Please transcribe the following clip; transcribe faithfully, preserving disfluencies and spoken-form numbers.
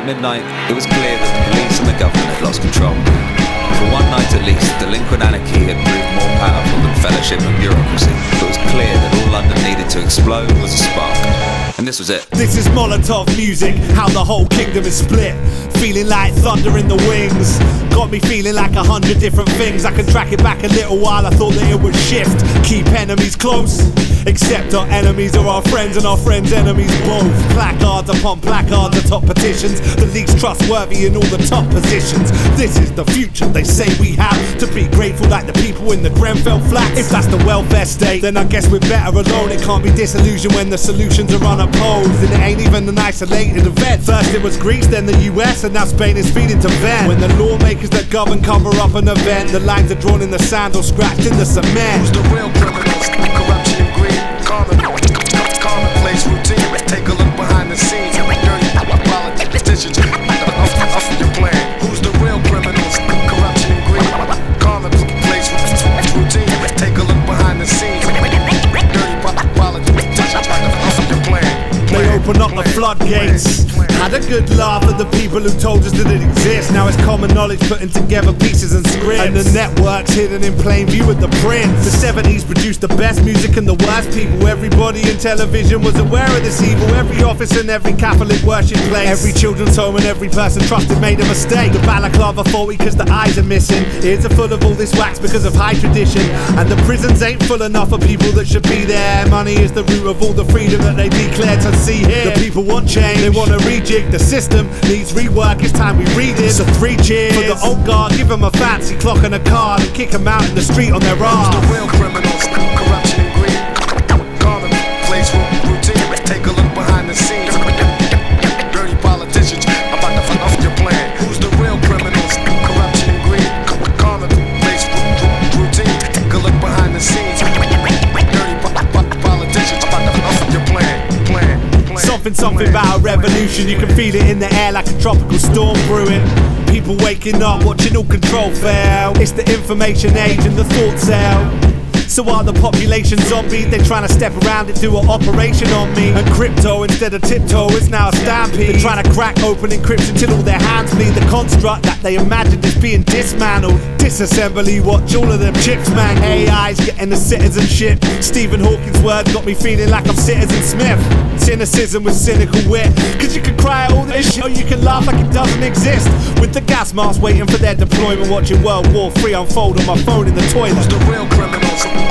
midnight, it was clear that the police and the government had lost control. For one night at least, delinquent anarchy had proved more powerful than fellowship and bureaucracy. It was clear that all London needed to explode was a spark. And this was it. This is Molotov music, how the whole kingdom is split. Feeling like thunder in the wings. Got me feeling like a hundred different things. I can track it back a little while, I thought that it would shift. Keep enemies close, except our enemies are our friends and our friends' enemies both. Placards upon placards atop petitions, the least trustworthy in all the top positions. This is the future they say we have, to be grateful like the people in the Grenfell flats. If that's the welfare state, then I guess we're better alone. It can't be disillusion when the solutions are unopposed, and it ain't even an isolated event. First it was Greece, then the U S, and now Spain is feeding to vent. When the lawmakers that govern cover up an event, the lines are drawn in the sand or scratched in the cement. Who's the real criminals? Corruption and greed, common, commonplace routine. Take a look behind the scenes. Dirty politicians off your plan. Who's the real criminals? Corruption and greed, commonplace routine. Take a look behind the scenes. Dirty politicians off your plan. They open up the floodgates. Had a good laugh at the people who told us that it exists. Now it's common knowledge putting together pieces and scripts, and the network's hidden in plain view with the prints. The seventies produced the best music and the worst people. Everybody in television was aware of this evil. Every office and every Catholic worship place, every children's home and every person trusted made a mistake. The balaclava faulty cause the eyes are missing. Ears are full of all this wax because of high tradition, and the prisons ain't full enough of people that should be there. Money is the root of all the freedom that they declare to see here. The people want change, they want to rejig. The system needs rework, it's time we read it. So three cheers for the old guard, give them a fancy clock and a card, and kick them out in the street on their arms. Who's the real criminals? Corruption and greed, commonplace routine. Take a look behind the scenes. Dirty politicians about to fuck off your plan. Who's the real criminals? Corruption and greed, commonplace routine. Take a look behind the scenes. Dirty politicians about to fuck off your plan. Plan. Something, something about a revolution. You can feel it in the air like a tropical storm brewing. People waking up, watching all control fail. It's the information age and the thought cell. So are the population zombies? They trying to step around and do an operation on me. And crypto instead of tiptoe is now a stampede. They're trying to crack open encryption till all their hands bleed. The construct that they imagined is being dismantled. Disassembly, watch all of them chips man. A I's getting the citizenship. Stephen Hawking's words got me feeling like I'm Citizen Smith. Cynicism with cynical wit, cause you can cry at all this shit, or you can laugh like it doesn't exist. With the gas masks waiting for their deployment, watching World War Three unfold on my phone in the toilet. Who's the real criminals?